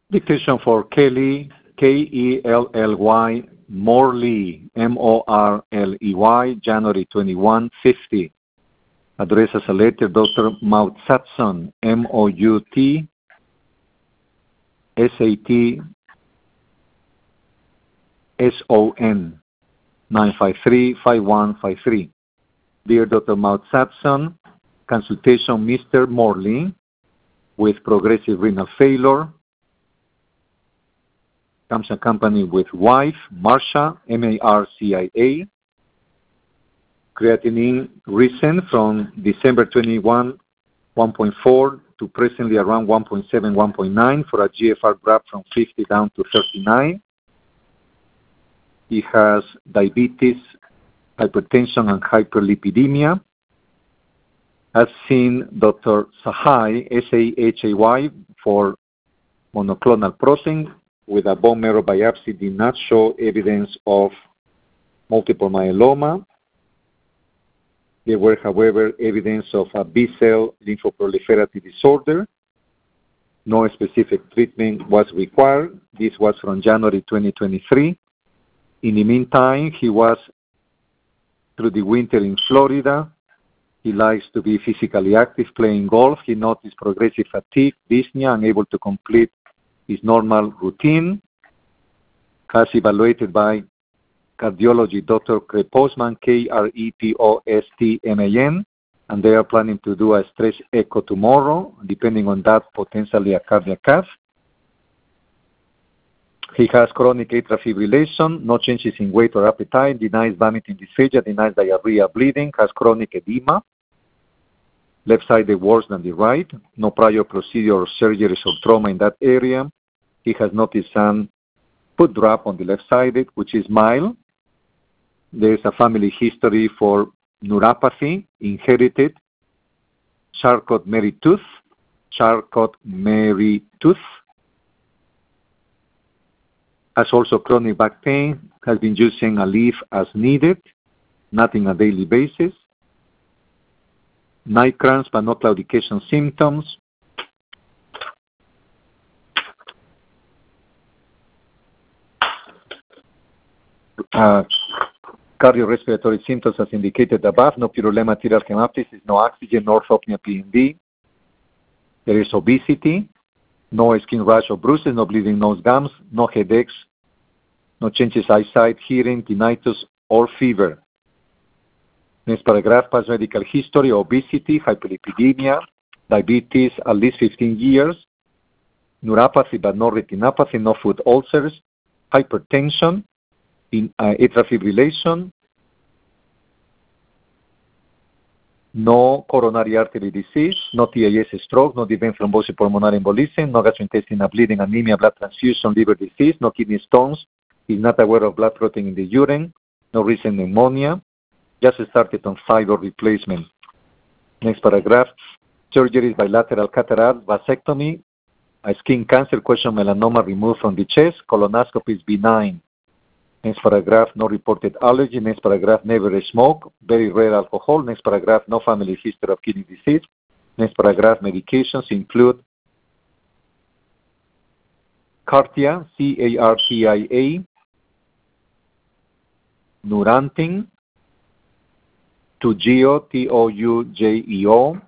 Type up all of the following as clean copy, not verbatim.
Dictation for Kelly, Kelly, Morley, Morley, January 21, 50. Address as a letter, Dr. Moutsatson, Moutsatsson, 953-5153. Dear Dr. Moutsatson, consultation Mr. Morley with progressive renal failure. Comes accompanied with wife, Marcia, Marcia. Creatinine risen from December 21, 1.4 to presently around 1.7, 1.9 for a GFR graph from 50 down to 39. He has diabetes, hypertension, and hyperlipidemia. Has seen Dr. Sahay, Sahay, for monoclonal protein with a bone marrow biopsy did not show evidence of multiple myeloma. There were, however, evidence of a B-cell lymphoproliferative disorder. No specific treatment was required. This was from January 2023. In the meantime, he was through the winter in Florida. He likes to be physically active, playing golf. He noticed progressive fatigue, dyspnea, unable to complete his normal routine. Has evaluated by cardiology, Dr. Krepostman, Krepostman, and they are planning to do a stress echo tomorrow, depending on that, potentially a cardiac cath. He has chronic atrial fibrillation, no changes in weight or appetite, denies vomiting dysphagia, denies diarrhea, bleeding, has chronic edema, left sided worse than the right, no prior procedure or surgeries or trauma in that area. He has noticed some foot drop on the left side, which is mild. There is a family history for neuropathy, inherited, Charcot-Marie-Tooth, has also chronic back pain, has been using a leaf as needed, not on a daily basis. Night cramps but no claudication symptoms. Cardiorespiratory symptoms as indicated above, no purulema arterial hemoptysis, no oxygen, no orthopnea PND. There is obesity, no skin rash or bruises, no bleeding nose gums, no headaches, no changes eyesight, hearing, tinnitus, or fever. Next paragraph, past medical history, obesity, hyperlipidemia, diabetes at least 15 years, neuropathy but no retinopathy, no foot ulcers, hypertension, atrial fibrillation, no coronary artery disease, no TIS stroke, no deep vein thrombosis, pulmonary embolism, no gastrointestinal bleeding, anemia, blood transfusion, liver disease, no kidney stones, is not aware of blood clotting in the urine, no recent pneumonia, just started on thyroid replacement. Next paragraph, surgeries, bilateral cataract, vasectomy, a skin cancer, question melanoma removed from the chest, colonoscopy is benign. Next paragraph, no reported allergy. Next paragraph, never smoke, very rare alcohol. Next paragraph, no family history of kidney disease. Next paragraph, medications include Cartia, Cartia, Nurantin, Toujeo, Toujeo,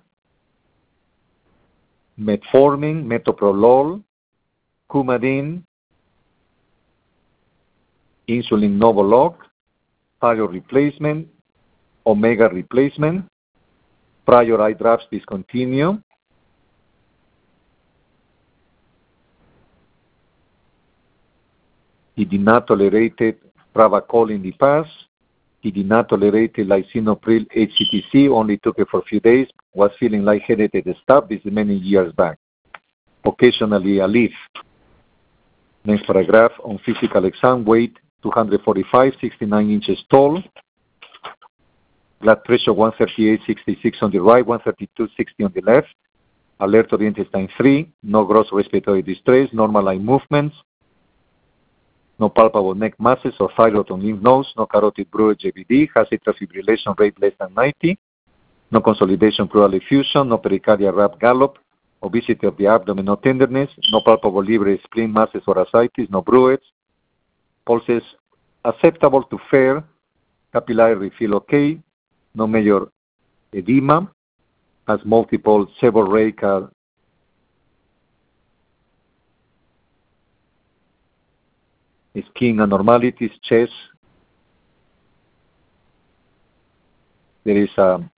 Metformin, Metoprolol, Coumadin, insulin Novolog, thyroid replacement, omega replacement, prior eye drops discontinue. He did not tolerate Pravachol in the past. He did not tolerate lisinopril HCTC, only took it for a few days, was feeling lightheaded at the stop. This is many years back. Occasionally a leaf. Next paragraph, on physical exam, weight 245, 69 inches tall. Blood pressure 138/66 on the right, 132/60 on the left. Alert oriented time 3. No gross respiratory distress, normal eye movements. No palpable neck masses or thyroid or lymph nodes. No carotid bruit JVD. Has atrial fibrillation rate less than 90. No consolidation pleural effusion. No pericardial rap gallop. obesity of the abdomen, no tenderness, no palpable liver, spleen masses or ascites, no bruits, pulses acceptable to fair, capillary refill okay, no major edema, has multiple seborrheic skin abnormalities, chest. There is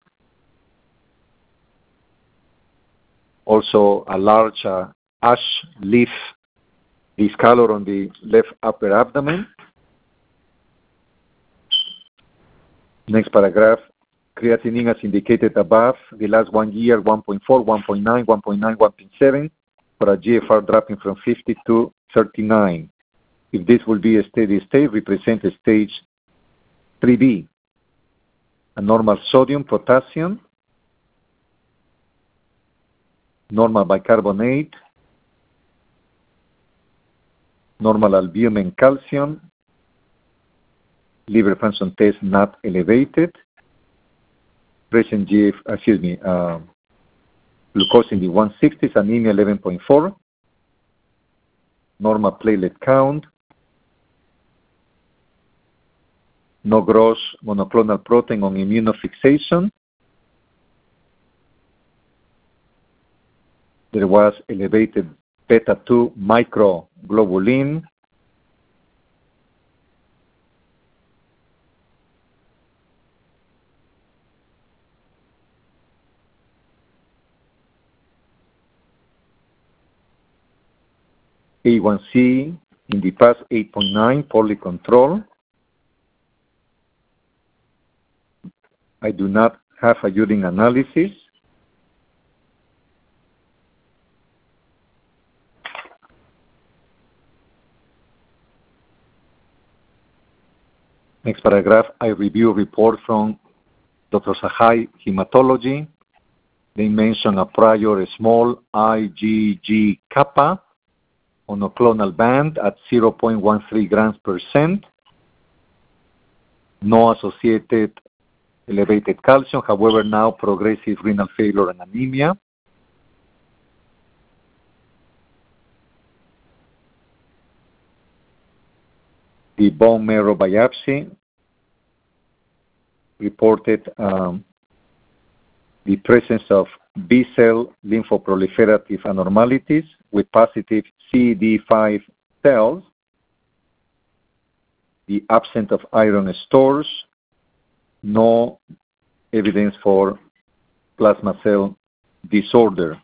also a large ash leaf discolor on the left upper abdomen. Next paragraph. Creatinine as indicated above, the last 1 year, 1.4, 1.9, 1.9, 1.7, for a GFR dropping from 50 to 39. If this will be a steady state, represent a stage 3B. A normal sodium, potassium, normal bicarbonate, normal albumin, calcium, liver function test not elevated, present glucose in the 160s, anemia 11.4, normal platelet count, no gross monoclonal protein on immunofixation. There was elevated beta-2 microglobulin. A1C in the past 8.9, poorly controlled. I do not have a urine analysis. Next paragraph, I review a report from Dr. Sahai, hematology. They mention a prior small IgG kappa monoclonal band at 0.13 grams per cent. No associated elevated calcium, however, now progressive renal failure and anemia. The bone marrow biopsy reported the presence of B-cell lymphoproliferative abnormalities with positive CD5 cells, the absence of iron stores, no evidence for plasma cell disorder.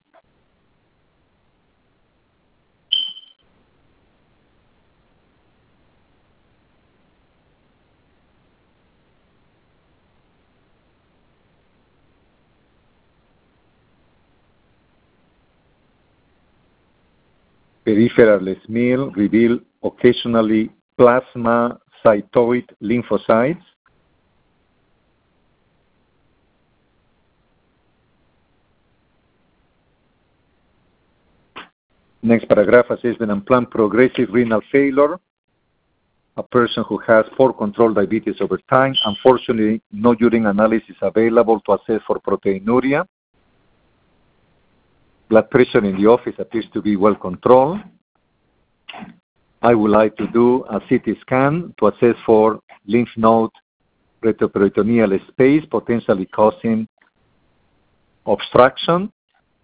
Peripheral smear reveal occasionally plasmacytoid lymphocytes. Next paragraph, assessment and plan progressive renal failure. A person who has poor controlled diabetes over time. Unfortunately, no urine analysis available to assess for proteinuria. Blood pressure in the office appears to be well controlled. I would like to do a CT scan to assess for lymph node retroperitoneal space, potentially causing obstruction.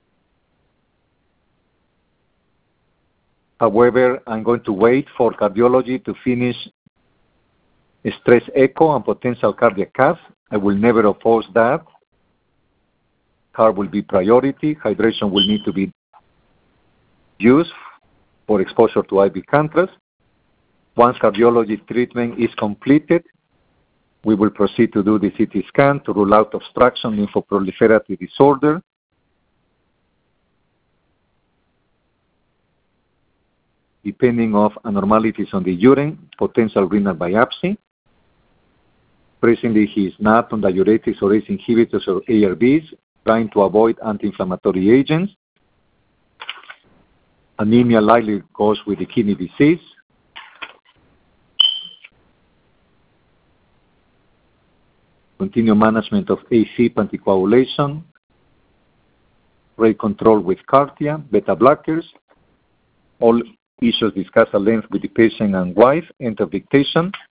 However, I'm going to wait for cardiology to finish a stress echo and potential cardiac cath. I will never oppose that. Carb will be priority. Hydration will need to be used for exposure to IV contrast. Once cardiology treatment is completed, we will proceed to do the CT scan to rule out obstruction, lymphoproliferative disorder. Depending on abnormalities on the urine, potential renal biopsy. Presently, he is not on diuretics or ACE inhibitors or ARBs, trying to avoid anti-inflammatory agents. Anemia likely goes with the kidney disease. Continue management of AFib anticoagulation. rate control with CARTIA, beta blockers. All issues discussed at length with the patient and wife, enter dictation.